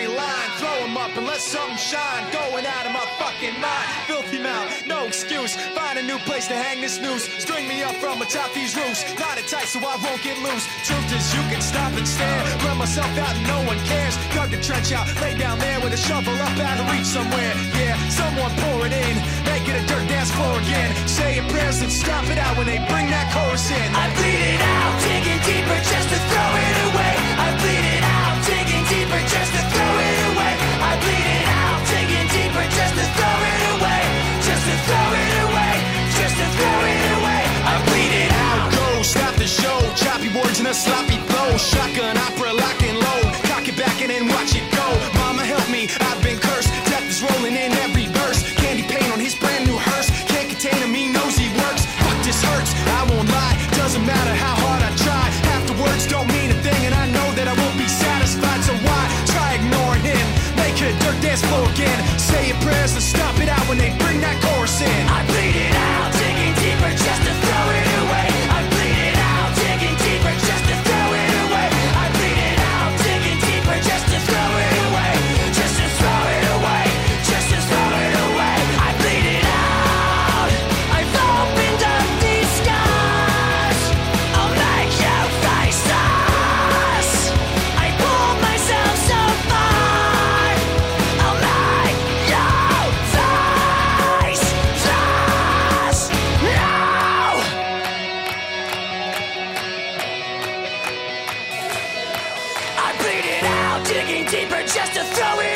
every line. Throw 'em up and let something shine. Going out of my fucking mind. Filthy mouth, no excuse. Find a new place to hang this noose. String me up from atop these roofs. Knot it tight so I won't get loose. Truth is you can stop and stare. Let myself out and no one cares. Dug the trench out, lay down there with a shovel up out of reach somewhere. Yeah, someone pour it in. Make it a dirt dance floor again. Say your prayers and stop it out when they bring that chorus in. I bleed it out, digging deeper just to throw it away. I bleed it out, digging deeper just to throw it away. I bleed it out, digging deeper just to throw it away. Just to throw it away, just to throw it away. I bleed it out. Go, stop the show. Choppy words and a sloppy flow. Shotgun opera, lock and load. Cock it back and then watch it go. Mama help me, I've been cursed. Death is rolling in every verse. Candy paint on his brand new hearse. Can't contain him, he knows he works. Fuck, this hurts, I won't lie. Doesn't matter how hard I try. Half the words don't mean a thing, and I know that I won't be satisfied. So why try ignoring him? Make it a dirt dance floor again. Say your prayers and stop it out when they bring that chorus in. I bleed it out, digging deeper just to throw it away. I bleed it out, digging deeper just to throw it away. I bleed it out, digging deeper just to throw it away. Just to throw it away, just to throw it away. I bleed it out. I've opened up these scars. I'll make you face us. I pulled myself so far. I'll make you face us. No! I bleed it out, digging deeper just to throw it